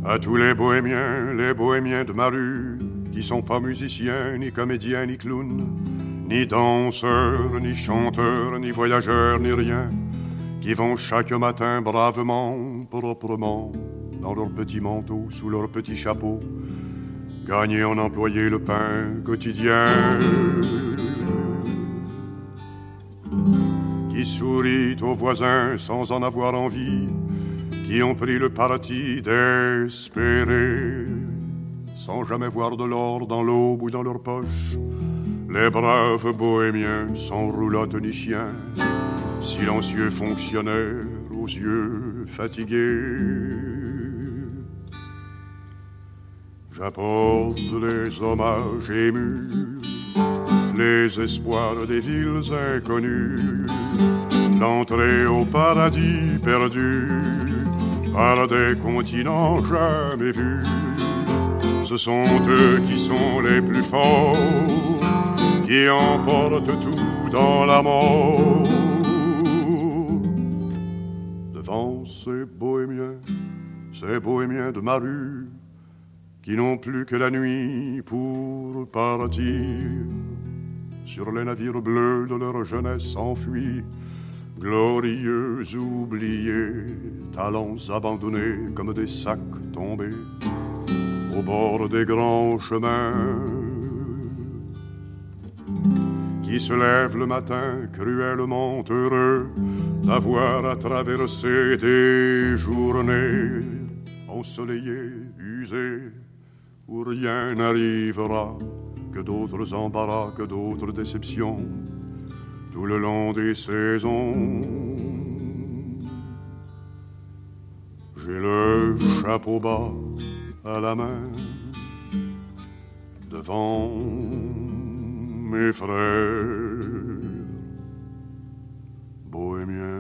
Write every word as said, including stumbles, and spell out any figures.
À tous les bohémiens, les bohémiens de ma rue, qui sont pas musiciens, ni comédiens, ni clowns, ni danseurs, ni chanteurs, ni voyageurs, ni rien, qui vont chaque matin bravement, proprement, dans leur petit manteau, sous leur petit chapeau, gagner en employé le pain quotidien, qui sourit aux voisins sans en avoir envie, qui ont pris le parti d'espérer, sans jamais voir de l'or dans l'aube ou dans leur poche, les braves bohémiens sans roulotte ni chien, silencieux fonctionnaires aux yeux fatigués. J'apporte les hommages émus, les espoirs des villes inconnues, l'entrée au paradis perdu par des continents jamais vus. Ce sont eux qui sont les plus forts, qui emportent tout dans la mort. Devant ces bohémiens, ces bohémiens de ma rue, qui n'ont plus que la nuit pour partir sur les navires bleus de leur jeunesse enfuie, glorieux oubliés, talents abandonnés comme des sacs tombés au bord des grands chemins, qui se lèvent le matin cruellement heureux d'avoir à traverser des journées ensoleillées, usées, où rien n'arrivera que d'autres embarras, que d'autres déceptions tout le long des saisons. J'ai le chapeau bas à la main devant mes frères bohémiens.